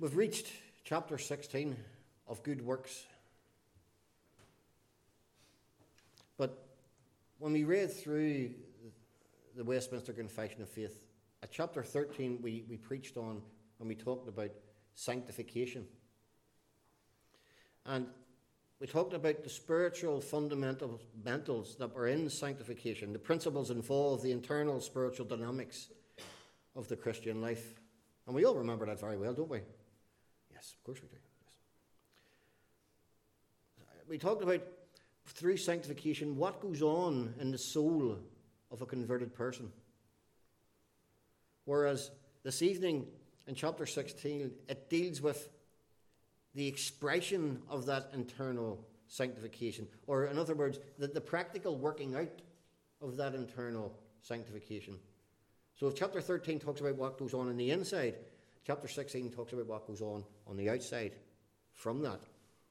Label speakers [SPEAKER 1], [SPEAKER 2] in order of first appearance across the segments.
[SPEAKER 1] We've reached chapter 16 of Good Works. But when we read through the Westminster Confession of Faith, at chapter 13 we preached on and we talked about sanctification. And we talked about the spiritual fundamentals that were in sanctification, the principles involved, the internal spiritual dynamics of the Christian life. And we all remember that very well, don't we? Yes, of course we do. Yes. We talked about, through sanctification, what goes on in the soul of a converted person. Whereas this evening in chapter 16, it deals with the expression of that internal sanctification, or in other words, the practical working out of that internal sanctification. So if chapter 13 talks about what goes on the inside, chapter 16 talks about what goes on the outside from that.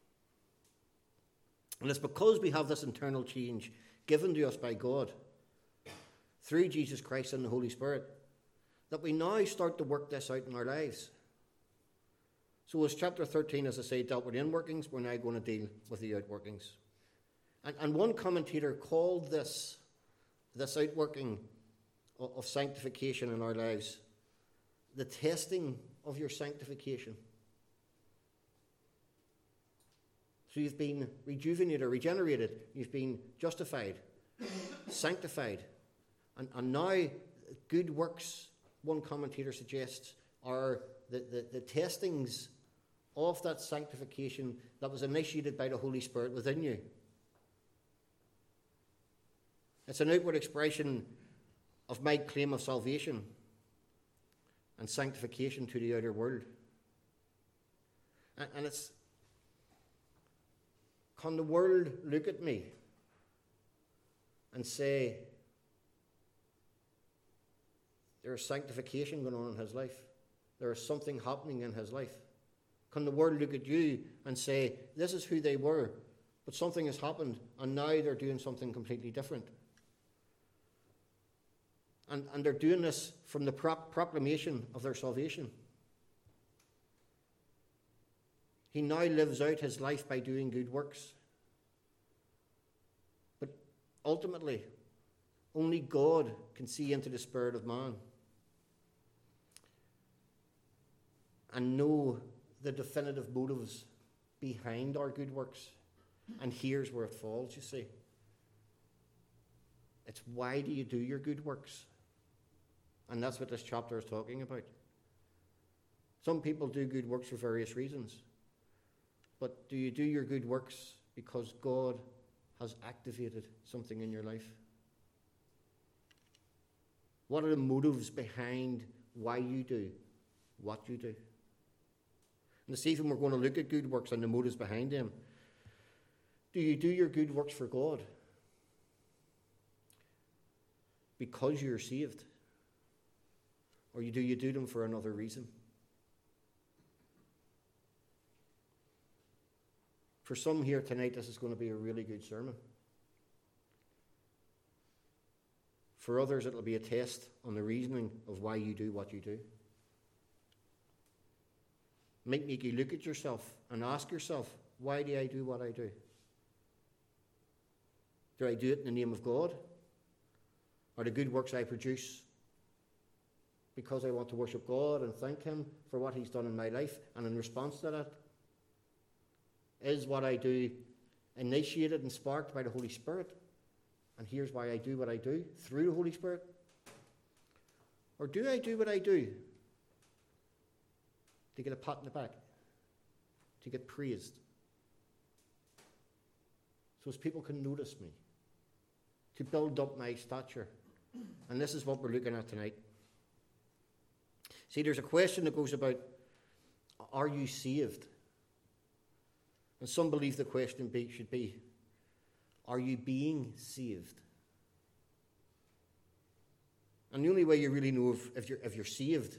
[SPEAKER 1] And it's because we have this internal change given to us by God through Jesus Christ and the Holy Spirit that we now start to work this out in our lives. So as chapter 13, as I say, dealt with inworkings, we're now going to deal with the outworkings. And one commentator called this outworking of sanctification in our lives the testing of your sanctification. So you've been rejuvenated, regenerated, you've been justified, sanctified, and now good works, one commentator suggests, are the testings of that sanctification that was initiated by the Holy Spirit within you. It's an outward expression of my claim of salvation and sanctification to the outer world. And it's, can the world look at me and say, there is sanctification going on in his life? There is something happening in his life? Can the world look at you and say, this is who they were, but something has happened and now they're doing something completely different? And they're doing this from the proclamation of their salvation. He now lives out his life by doing good works. But ultimately, only God can see into the spirit of man and know the definitive motives behind our good works. And here's where it falls, you see. It's why do you do your good works? And that's what this chapter is talking about. Some people do good works for various reasons. But do you do your good works because God has activated something in your life? What are the motives behind why you do what you do? And this evening we're going to look at good works and the motives behind them. Do you do your good works for God because you're saved? Or do you do them for another reason? For some here tonight, this is going to be a really good sermon. For others, it'll be a test on the reasoning of why you do what you do. Make you look at yourself and ask yourself, why do I do what I do? Do I do it in the name of God? Are the good works I produce because I want to worship God and thank him for what he's done in my life? And in response to that, is what I do initiated and sparked by the Holy Spirit? And here's why I do what I do, through the Holy Spirit? Or do I do what I do to get a pat on the back, to get praised, so as people can notice me, to build up my stature? And this is what we're looking at tonight. See, there's a question that goes about, are you saved? And some believe the question should be, are you being saved? And the only way you really know if you're saved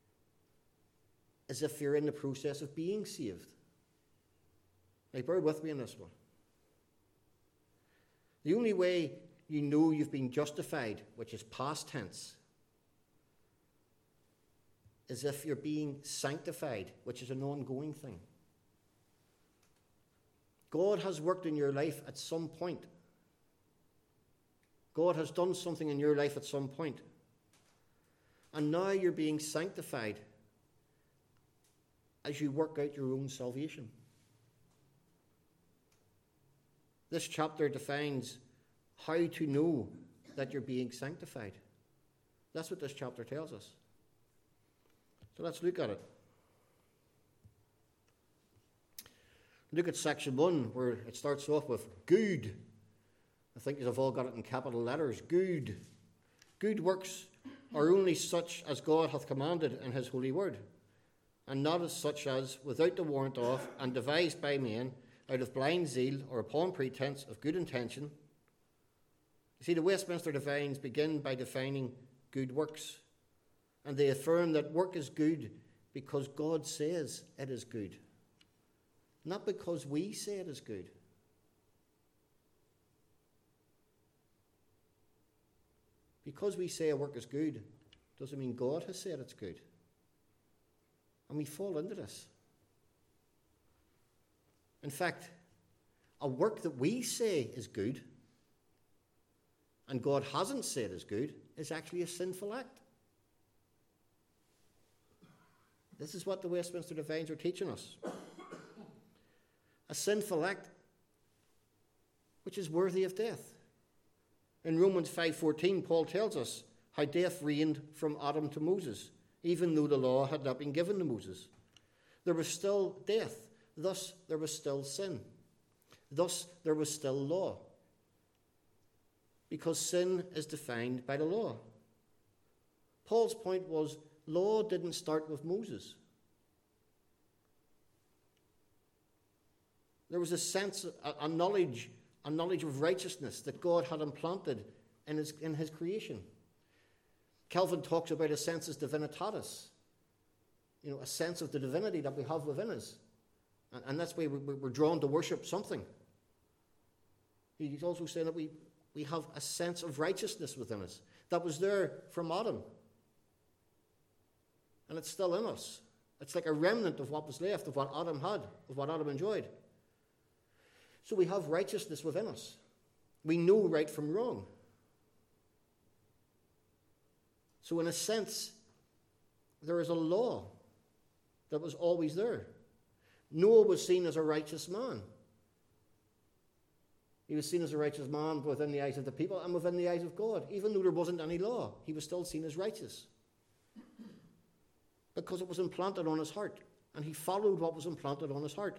[SPEAKER 1] is if you're in the process of being saved. Now, bear with me on this one. The only way you know you've been justified, which is past tense, as if you're being sanctified, which is an ongoing thing. God has worked in your life at some point. God has done something in your life at some point. And now you're being sanctified as you work out your own salvation. This chapter defines how to know that you're being sanctified. That's what this chapter tells us. So let's look at it. Look at section 1, where it starts off with good. I think you've all got it in capital letters. Good. Good works are only such as God hath commanded in his holy word, and not as such as, without the warrant of, and devised by men, out of blind zeal, or upon pretence of good intention. You see, the Westminster Divines begin by defining good works, and they affirm that work is good because God says it is good, not because we say it is good. Because we say a work is good doesn't mean God has said it's good. And we fall into this. In fact, a work that we say is good and God hasn't said is good is actually a sinful act. This is what the Westminster Divines are teaching us. A sinful act which is worthy of death. In Romans 5:14, Paul tells us how death reigned from Adam to Moses, even though the law had not been given to Moses. There was still death. Thus, there was still sin. Thus, there was still law. Because sin is defined by the law. Paul's point was, law didn't start with Moses. There was a sense, a knowledge of righteousness that God had implanted in his creation. Calvin talks about a sensus divinitatis, a sense of the divinity that we have within us. And that's why we're drawn to worship something. He's also saying that we have a sense of righteousness within us that was there from Adam. And it's still in us. It's like a remnant of what was left, of what Adam had, of what Adam enjoyed. So we have righteousness within us. We know right from wrong. So in a sense, there is a law that was always there. Noah was seen as a righteous man. He was seen as a righteous man within the eyes of the people and within the eyes of God. Even though there wasn't any law, he was still seen as righteous. Because it was implanted on his heart. And he followed what was implanted on his heart.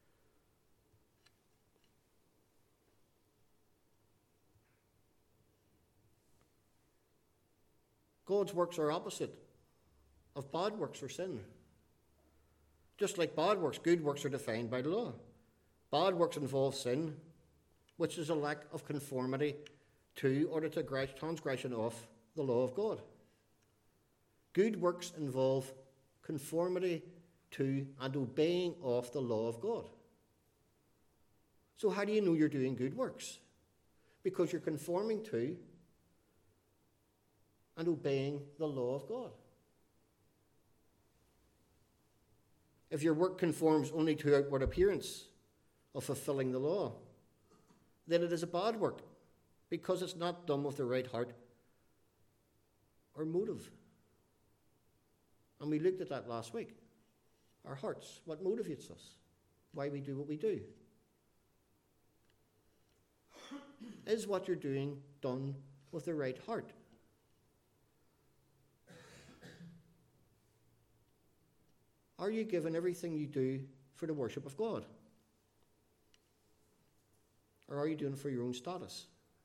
[SPEAKER 1] God's works are opposite of bad works or sin. Just like bad works, good works are defined by the law. Bad works involve sin, which is a lack of conformity to or the transgression of the law of God. Good works involve conformity to and obeying of the law of God. So how do you know you're doing good works? Because you're conforming to and obeying the law of God. If your work conforms only to outward appearance of fulfilling the law, then it is a bad work, because it's not done with the right heart or motive. And we looked at that last week. Our hearts, what motivates us, why we do what we do. Is what you're doing done with the right heart? Are you giving everything you do for the worship of God? Or are you doing it for your own status?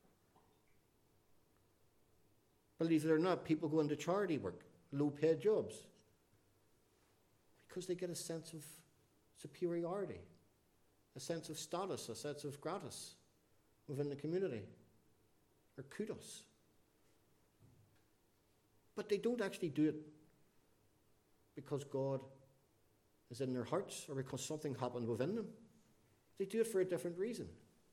[SPEAKER 1] Believe it or not, people go into charity work, low-paid jobs, because they get a sense of superiority, a sense of status, a sense of gratis within the community, or kudos. But they don't actually do it because God is in their hearts or because something happened within them. They do it for a different reason.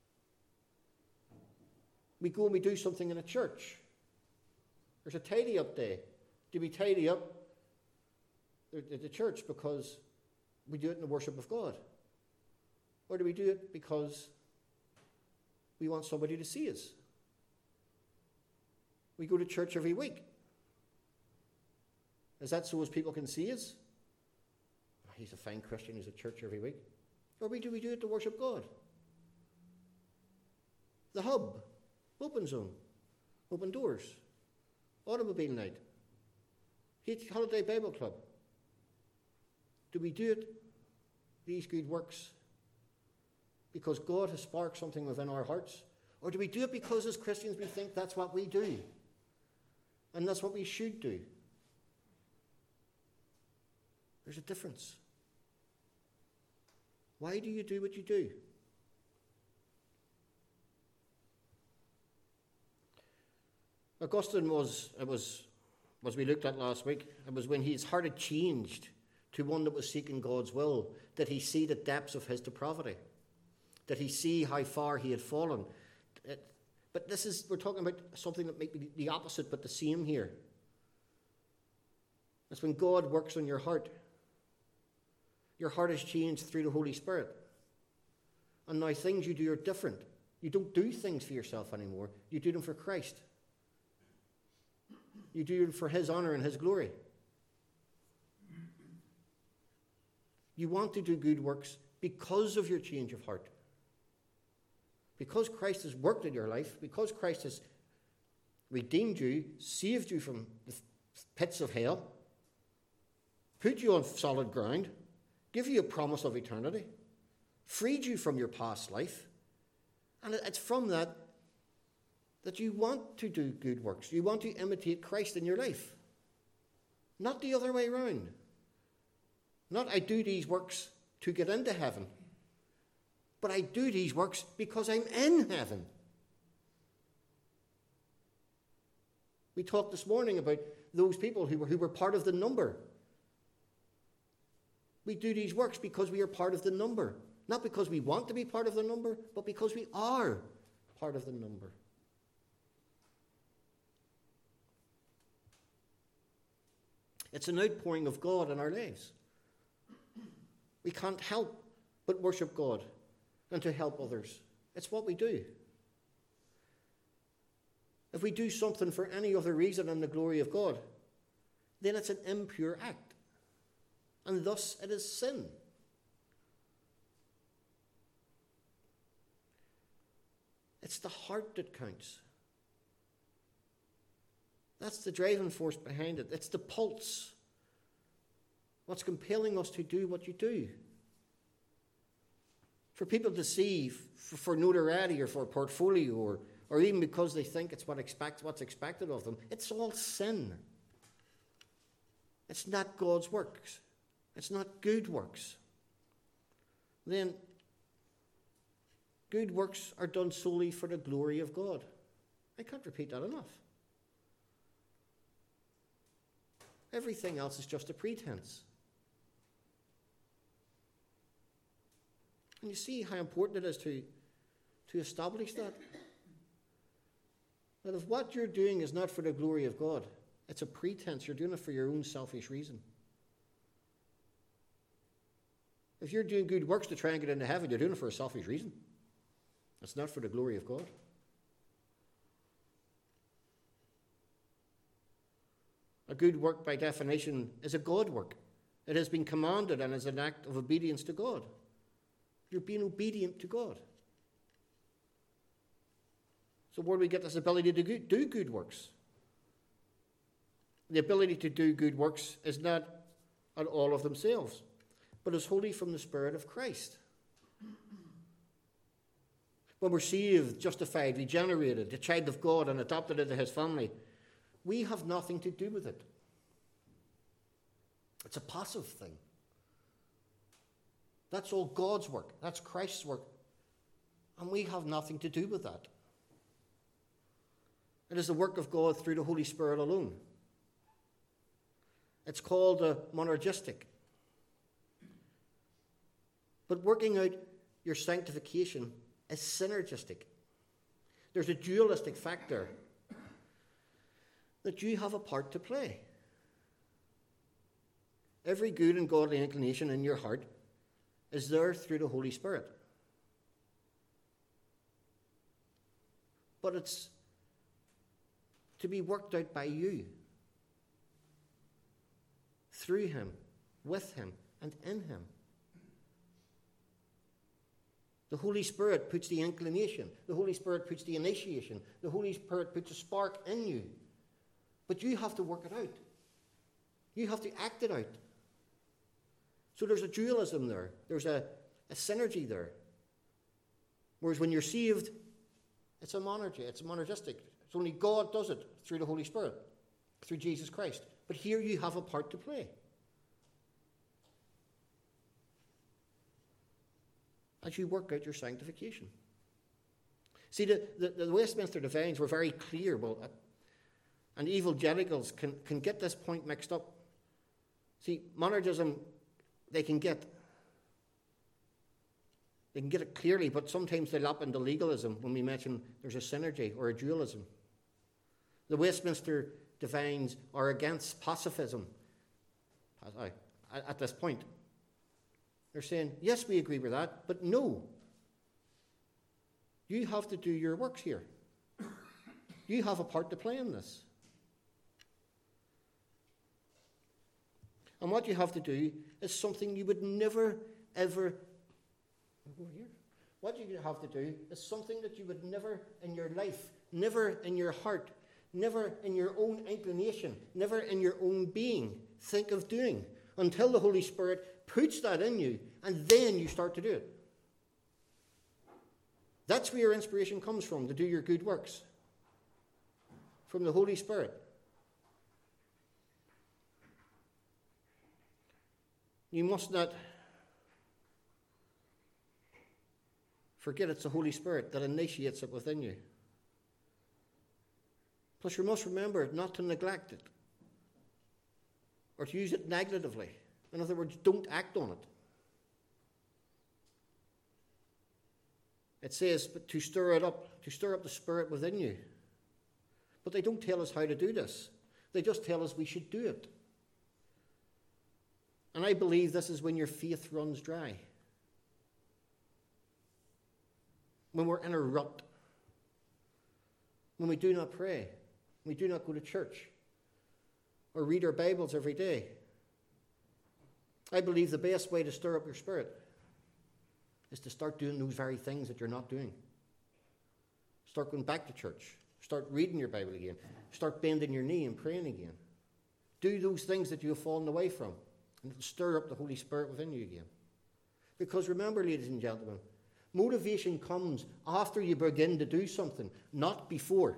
[SPEAKER 1] We go and we do something in a church. There's a tidy up day. Do we tidy up the church because we do it in the worship of God? Or do we do it because we want somebody to see us? We go to church every week. Is that so as people can see us? Oh, he's a fine Christian, he's at church every week. Or do we do it to worship God? The Hub, Open Zone, Open Doors, Automobile Night, Holiday Bible Club. Do we do it, these good works, because God has sparked something within our hearts? Or do we do it because as Christians we think that's what we do? And that's what we should do? There's a difference. Why do you do what you do? Augustine was we looked at last week, it was when his heart had changed to one that was seeking God's will, that he see the depths of his depravity, that he see how far he had fallen. But we're talking about something that might be the opposite but the same here. It's when God works on your heart. Your heart has changed through the Holy Spirit. And now things you do are different. You don't do things for yourself anymore. You do them for Christ. You do them for his honor and his glory. You want to do good works because of your change of heart. Because Christ has worked in your life, because Christ has redeemed you, saved you from the pits of hell, put you on solid ground, give you a promise of eternity, freed you from your past life. And it's from that you want to do good works. You want to imitate Christ in your life. Not the other way around. Not I do these works to get into heaven, but I do these works because I'm in heaven. We talked this morning about those people who were part of the number. We do these works because we are part of the number. Not because we want to be part of the number, but because we are part of the number. It's an outpouring of God in our lives. We can't help but worship God and to help others. It's what we do. If we do something for any other reason than the glory of God, then it's an impure act. And thus it is sin. It's the heart that counts. That's the driving force behind it. It's the pulse. What's compelling us to do what you do. For people to see, for notoriety or for a portfolio, or even because they think it's what's expected of them, it's all sin. It's not God's works. It's not good works. Then, good works are done solely for the glory of God. I can't repeat that enough. Everything else is just a pretense. And you see how important it is to establish that. That if what you're doing is not for the glory of God, it's a pretense. You're doing it for your own selfish reason. If you're doing good works to try and get into heaven, you're doing it for a selfish reason. It's not for the glory of God. A good work, by definition, is a God work. It has been commanded and is an act of obedience to God. You're being obedient to God. So where do we get this ability to do good works? The ability to do good works is not at all of themselves, but is wholly from the Spirit of Christ. When we're saved, justified, regenerated, a child of God and adopted into his family, we have nothing to do with it. It's a passive thing. That's all God's work. That's Christ's work. And we have nothing to do with that. It is the work of God through the Holy Spirit alone. It's called a monergistic. But working out your sanctification is synergistic. There's a dualistic factor that you have a part to play. Every good and godly inclination in your heart is there through the Holy Spirit. But it's to be worked out by you, through him, with him, and in him. The Holy Spirit puts the inclination. The Holy Spirit puts the initiation. The Holy Spirit puts a spark in you. But you have to work it out. You have to act it out. So there's a dualism there. There's a synergy there. Whereas when you're saved, it's a monergy. It's monergistic. It's only God does it through the Holy Spirit, through Jesus Christ. But here you have a part to play. As you work out your sanctification. See, the Westminster Divines were very clear about it. And evangelicals can get this point mixed up. See, monergism, they can get it clearly, but sometimes they lap into legalism when we mention there's a synergy or a dualism. The Westminster Divines are against pacifism at this point. They're saying, yes, we agree with that, but no. You have to do your works here. You have a part to play in this. And what you have to do is something you would never, ever... What you have to do is something that you would never in your life, never in your heart, never in your own inclination, never in your own being think of doing until the Holy Spirit puts that in you, and then you start to do it. That's where your inspiration comes from, to do your good works. From the Holy Spirit. You must not forget it's the Holy Spirit that initiates it within you. Plus, you must remember not to neglect it or to use it negatively. In other words, don't act on it. It says but to stir it up, to stir up the Spirit within you. But they don't tell us how to do this. They just tell us we should do it. And I believe this is when your faith runs dry. When we're in a rut. When we do not pray. We do not go to church. Or read our Bibles every day. I believe the best way to stir up your spirit is to start doing those very things that you're not doing. Start going back to church. Start reading your Bible again. Start bending your knee and praying again. Do those things that you have fallen away from. And it'll stir up the Holy Spirit within you again. Because remember, ladies and gentlemen, motivation comes after you begin to do something, not before.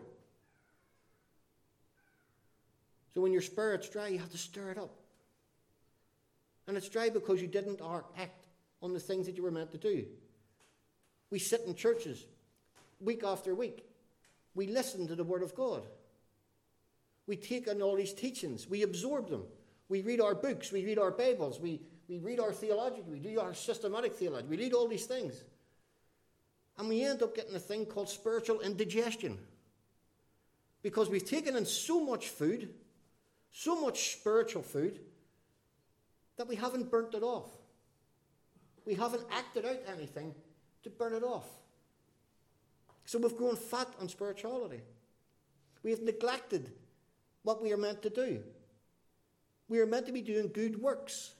[SPEAKER 1] So when your spirit's dry, you have to stir it up. And it's dry because you didn't act on the things that you were meant to do. We sit in churches week after week. We listen to the Word of God. We take in all these teachings. We absorb them. We read our books. We read our Bibles. We read our theology. We do our systematic theology. We read all these things. And we end up getting a thing called spiritual indigestion. Because we've taken in so much food, so much spiritual food, that we haven't burnt it off. We haven't acted out anything to burn it off. So we've grown fat on spirituality. We have neglected what we are meant to do. We are meant to be doing good works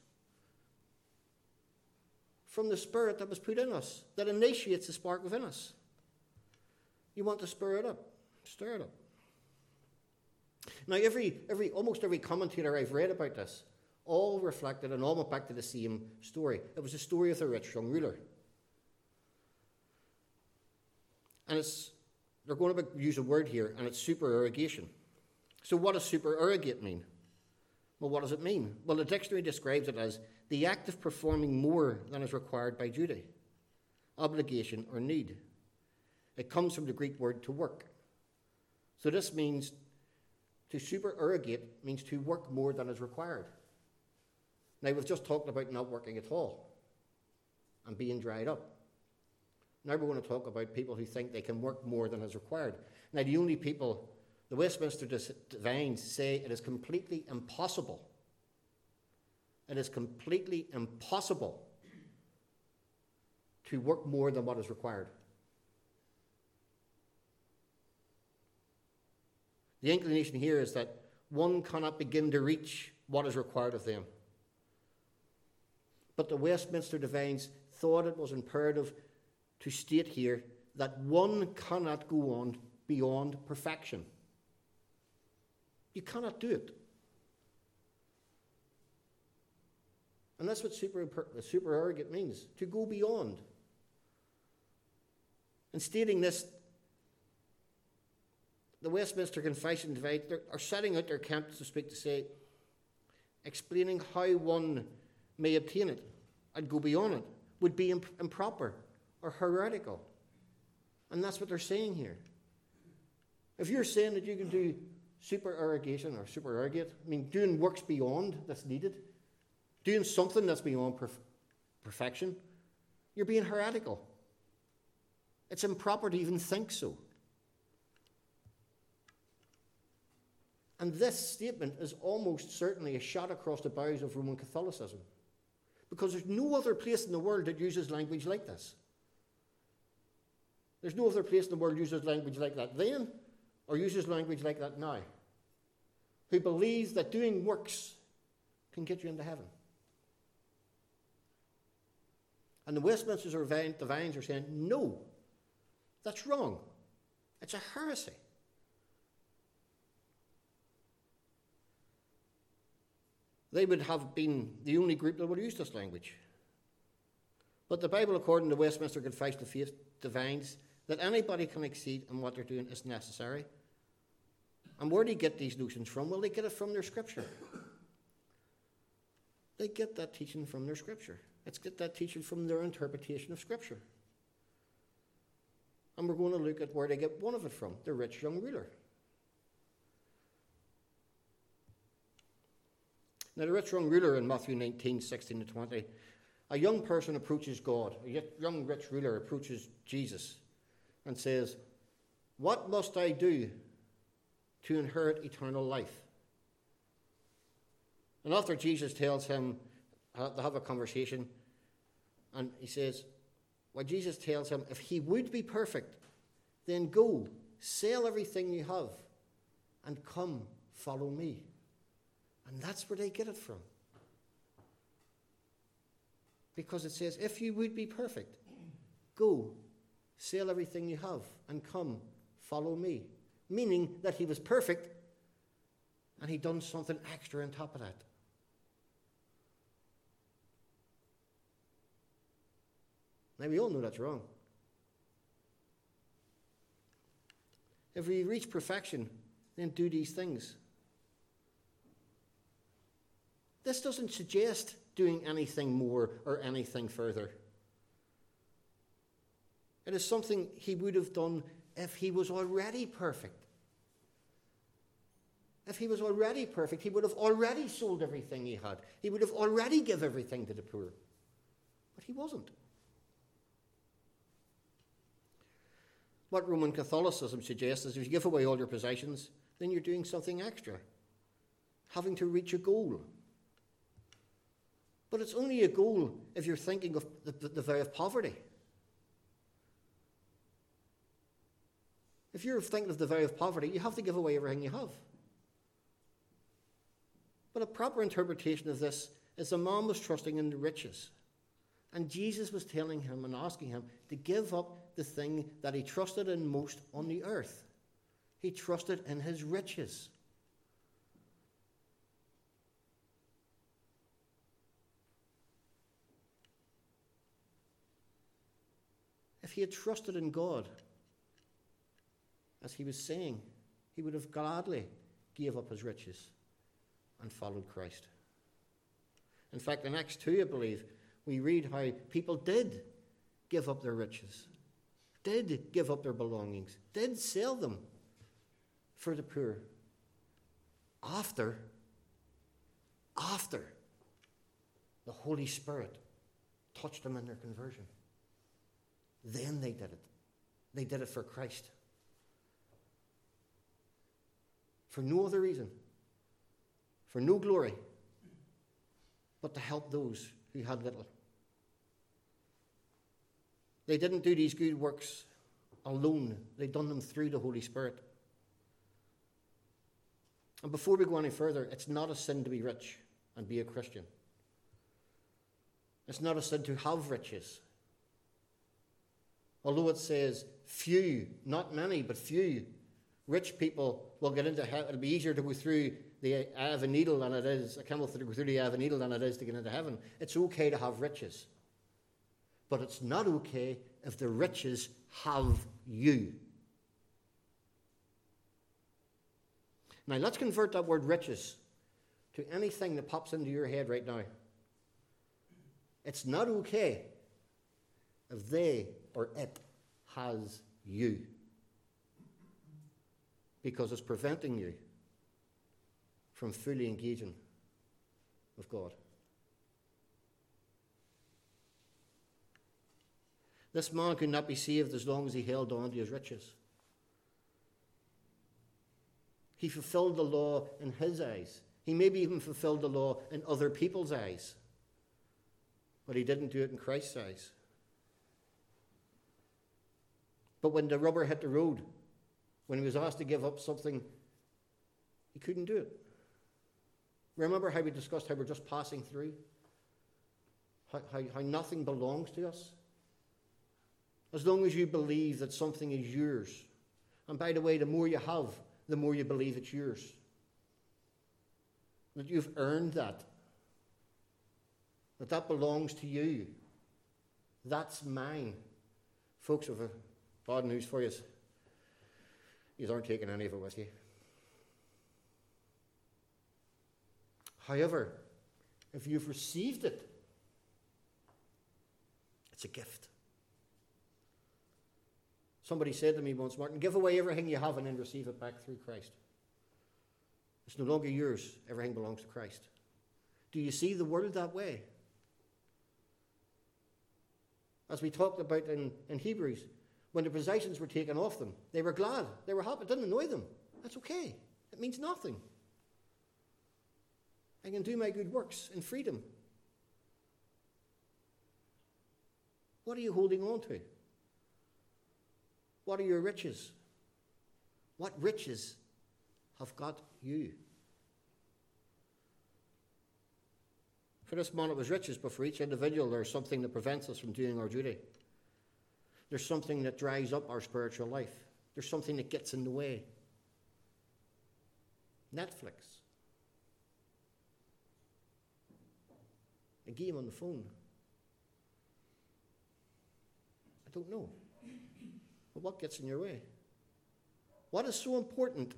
[SPEAKER 1] from the Spirit that was put in us, that initiates the spark within us. You want to stir it up. Stir it up. Now, almost every commentator I've read about this all reflected and all went back to the same story. It was the story of the rich young ruler. And they're going to use a word here, and it's supererogation. So what does supererogate mean? Well, what does it mean? Well, the dictionary describes it as the act of performing more than is required by duty, obligation, or need. It comes from the Greek word to work. So this means to supererogate means to work more than is required. Now, we've just talked about not working at all and being dried up. Now we're going to talk about people who think they can work more than is required. Now, the only people, the Westminster Divines say it is completely impossible it is completely impossible to work more than what is required. The inclination here is that one cannot begin to reach what is required of them. But the Westminster Divines thought it was imperative to state here that one cannot go on beyond perfection. You cannot do it. And that's what supererogate means, to go beyond. In stating this, the Westminster Confession are setting out their camp, so to speak, to say, explaining how one may obtain it and go beyond it would be improper or heretical. And that's what they're saying here. If you're saying that you can do supererogation or supererogate, I mean, doing works beyond that's needed, doing something that's beyond perfection, you're being heretical. It's improper to even think so. And this statement is almost certainly a shot across the bows of Roman Catholicism, because there's no other place in the world that uses language like this. There's no other place in the world that uses language like that then, or uses language like that now, who believes that doing works can get you into heaven. And the Westminster Divines are saying, no, that's wrong. It's a heresy. They would have been the only group that would use this language. But the Bible, according to Westminster Confession of Faith, divines that anybody can exceed in what they're doing is necessary. And where do they get these notions from? Well, they get it from their scripture. They get that teaching from their scripture. Let's get that teaching from their interpretation of scripture. And we're going to look at where they get one of it from, the rich young ruler. Now, the rich young ruler in Matthew 19, 16 to 20, a young person approaches God. A young rich ruler approaches Jesus and says, "What must I do to inherit eternal life?" And after Jesus tells him, they have a conversation, and he says, Jesus tells him, if he would be perfect, then go, sell everything you have, and come, follow me. And that's where they get it from. Because it says, if you would be perfect, go, sell everything you have, and come, follow me. Meaning that he was perfect, and he'd done something extra on top of that. Now, we all know that's wrong. If we reach perfection, then do these things. This doesn't suggest doing anything more or anything further. It is something he would have done if he was already perfect. If he was already perfect, he would have already sold everything he had. He would have already given everything to the poor. But he wasn't. What Roman Catholicism suggests is if you give away all your possessions, then you're doing something extra, having to reach a goal. But it's only a goal if you're thinking of the vow of poverty. If you're thinking of the vow of poverty, you have to give away everything you have. But a proper interpretation of this is a man was trusting in the riches. And Jesus was telling him and asking him to give up the thing that he trusted in most on the earth. He trusted in his riches. If he had trusted in God, as he was saying, he would have gladly gave up his riches and followed Christ. In fact, in Acts 2, I believe, we read how people did give up their riches, did give up their belongings, did sell them for the poor. After the Holy Spirit touched them in their conversion. Then they did it. They did it for Christ. For no other reason. For no glory. but to help those who had little. They didn't do these good works alone. They'd done them through the Holy Spirit. And before we go any further, it's not a sin to be rich and be a Christian. It's not a sin to have riches. Although it says few, not many, but few, rich people will get into heaven. It'll be easier to go through the eye of a needle than it is, a camel to go through the eye of a needle than it is to get into heaven. It's okay to have riches. But it's not okay if the riches have you. Now, let's convert that word riches to anything that pops into your head right now. It's not okay if they or it has you, because it's preventing you from fully engaging with God. This man could not be saved as long as he held on to his riches. He fulfilled the law in his eyes. He maybe even fulfilled the law in other people's eyes. But he didn't do it in Christ's eyes. But when the rubber hit the road, when he was asked to give up something, he couldn't do it. Remember how we discussed how we're just passing through? How nothing belongs to us? As long as you believe that something is yours. And by the way, the more you have, the more you believe it's yours. That you've earned that. That belongs to you. That's mine. Folks, I've bad news for you. You aren't taking any of it with you. However, if you've received it, it's a gift. Somebody said to me once, Martin, give away everything you have and then receive it back through Christ. It's no longer yours. Everything belongs to Christ. Do you see the world that way? As we talked about in Hebrews, when the possessions were taken off them, they were glad. They were happy. It didn't annoy them. That's okay. It means nothing. I can do my good works in freedom. What are you holding on to? What are your riches? What riches have got you? For this man it was riches, but for each individual there's something that prevents us from doing our duty. There's something that dries up our spiritual life. There's something that gets in the way. Netflix. A game on the phone. I don't know. But what gets in your way? What is so important?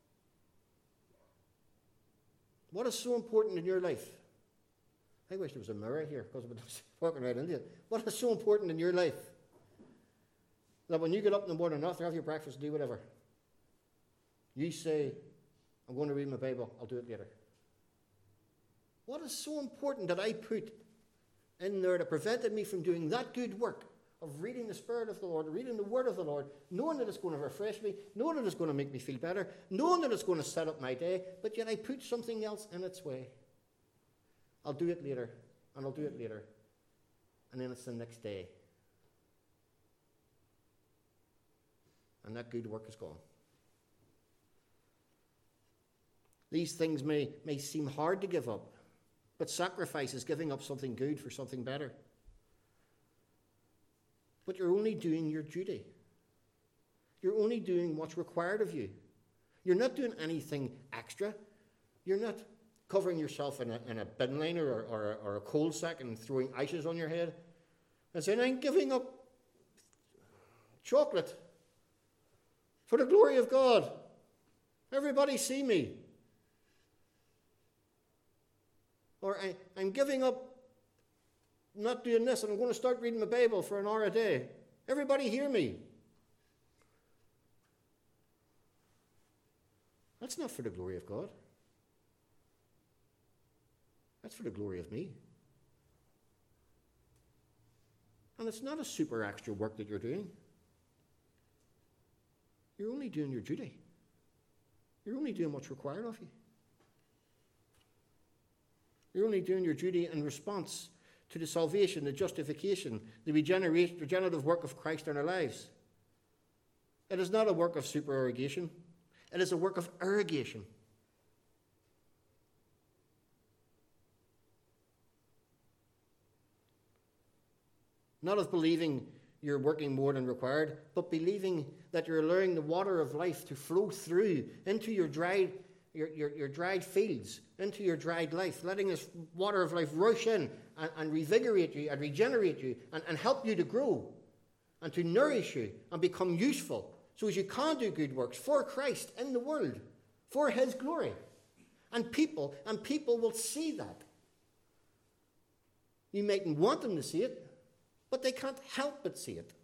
[SPEAKER 1] What is so important in your life? I wish there was a mirror here because I've been walking right into it. What is so important in your life? That when you get up in the morning after have your breakfast, do whatever. You say, I'm going to read my Bible, I'll do it later. What is so important that I put in there that prevented me from doing that good work of reading the Spirit of the Lord, reading the Word of the Lord, knowing that it's going to refresh me, knowing that it's going to make me feel better, knowing that it's going to set up my day, but yet I put something else in its way. I'll do it later, and I'll do it later, and then it's the next day. And that good work is gone. These things may seem hard to give up, but sacrifice is giving up something good for something better. But you're only doing your duty. You're only doing what's required of you. You're not doing anything extra. You're not covering yourself in a bin liner or a coal sack and throwing ashes on your head and saying, I'm giving up chocolate for the glory of God. Everybody see me. Or I'm giving up not doing this and I'm going to start reading my Bible for an hour a day. Everybody hear me. That's not for the glory of God. That's for the glory of me. And it's not a super extra work that you're doing. You're only doing your duty. You're only doing what's required of you. You're only doing your duty in response to the salvation, the justification, the regenerative work of Christ in our lives. It is not a work of supererogation. It is a work of irrigation. Not of believing you're working more than required, but believing that you're allowing the water of life to flow through into your dried fields, into your dried life, letting this water of life rush in and revigorate you and regenerate you and help you to grow and to nourish you and become useful so as you can do good works for Christ in the world, for his glory. And people will see that. You mightn't want them to see it, but they can't help but see it.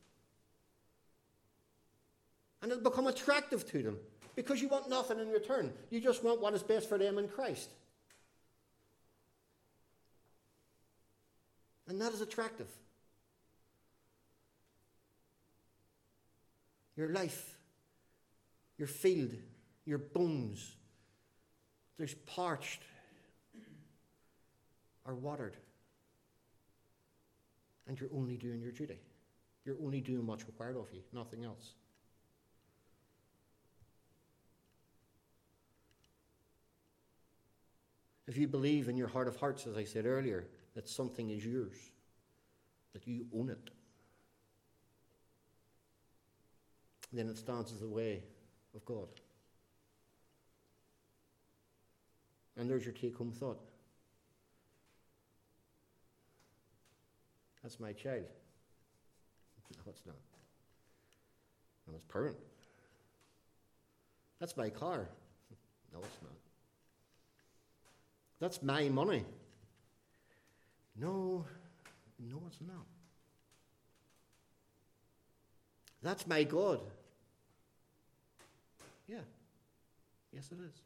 [SPEAKER 1] And it'll become attractive to them because you want nothing in return. You just want what is best for them in Christ. And that is attractive. Your life, your field, your bones, there's parched or watered. And you're only doing your duty. You're only doing what's required of you, nothing else. If you believe in your heart of hearts, as I said earlier, that something is yours, that you own it, then it stands as the way of God. And there's your take-home thought. That's my child. No, it's not. I'm his parent. That's my car. No, it's not. That's my money. No, it's not. That's my God. Yeah. Yes, it is.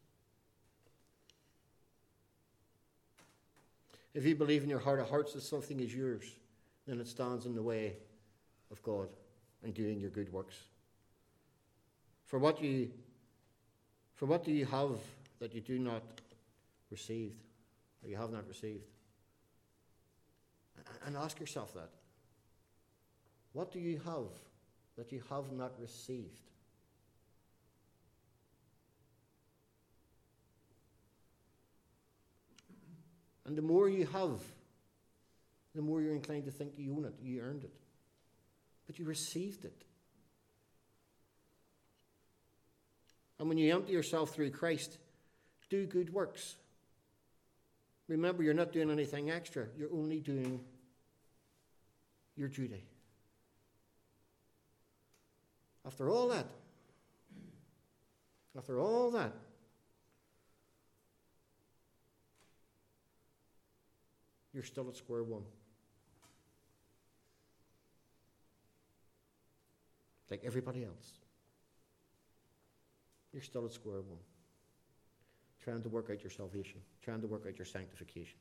[SPEAKER 1] If you believe in your heart of hearts that something is yours, then it stands in the way of God and doing your good works. For what do you have that you do not receive, or you have not received? And ask yourself that. What do you have that you have not received? And the more you have, the more you're inclined to think you own it, you earned it. But you received it. And when you empty yourself through Christ, do good works. Remember, you're not doing anything extra. You're only doing your duty. After all that, you're still at square one. Like everybody else. You're still at square one. Trying to work out your salvation. Trying to work out your sanctification.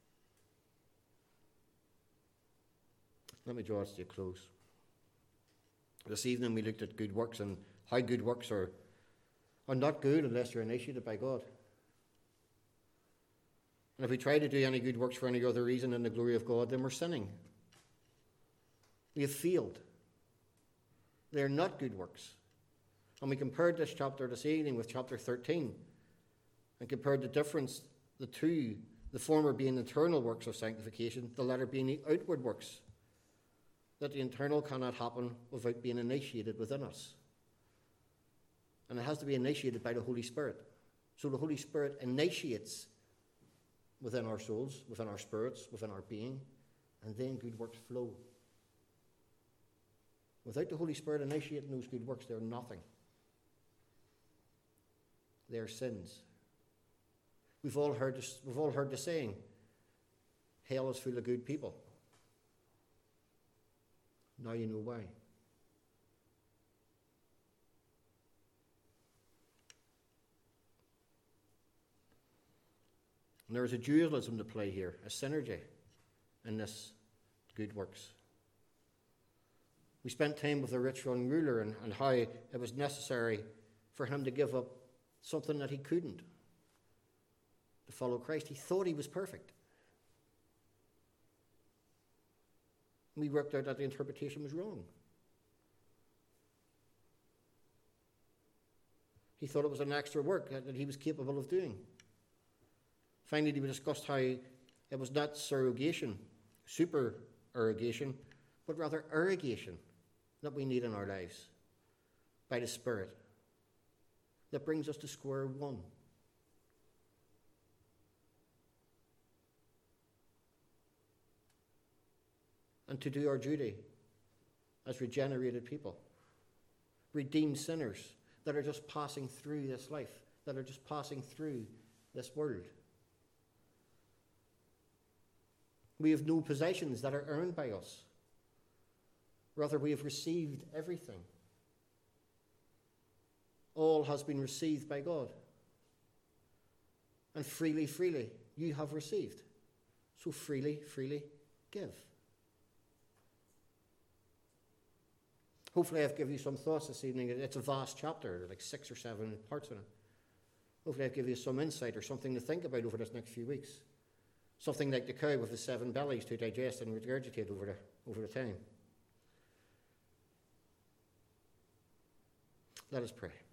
[SPEAKER 1] Let me draw us to a close. This evening we looked at good works and how good works are not good unless you're initiated by God. And if we try to do any good works for any other reason than the glory of God, then we're sinning. We have failed. They're not good works. And we compared this chapter this evening with chapter 13 and compared the difference, the two, the former being internal works of sanctification, the latter being the outward works. That the internal cannot happen without being initiated within us. And it has to be initiated by the Holy Spirit. So the Holy Spirit initiates within our souls, within our spirits, within our being, and then good works flow. Without the Holy Spirit initiating those good works, they're nothing. They're sins. We've all heard the saying, hell is full of good people. Now you know why. And there is a dualism to play here, a synergy in this good works. We spent time with the rich young ruler and how it was necessary for him to give up something that he couldn't, to follow Christ. He thought he was perfect. We worked out that the interpretation was wrong. He thought it was an extra work that he was capable of doing. Finally, we discussed how it was not surrogation, supererogation, but rather irrigation that we need in our lives by the Spirit that brings us to square one. And to do our duty as regenerated people, redeemed sinners that are just passing through this life, that are just passing through this world. We have no possessions that are earned by us. Rather, we have received everything. All has been received by God. And freely, freely, you have received. So freely, freely give. Hopefully I've given you some thoughts this evening. It's a vast chapter, like 6 or 7 parts in it. Hopefully I've given you some insight or something to think about over this next few weeks. Something like the cow with the 7 bellies to digest and regurgitate over the time. Let us pray.